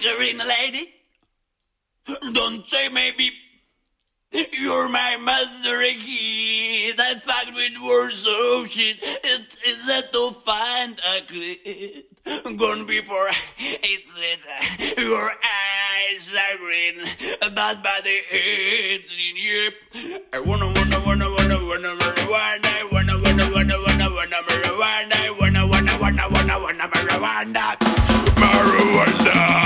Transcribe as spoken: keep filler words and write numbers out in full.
Karina lady. Don't say maybe you're my mother kid. I fucked with words of shit. It is that to find a clit. Gone before it's lit. Your eyes are green. Bad body hating. Yep. I wanna, wanna, wanna, wanna, wanna, marijuana. I wanna, wanna, wanna, wanna, wanna, marijuana. I wanna, wanna, wanna, wanna, wanna, marijuana. Marijuana.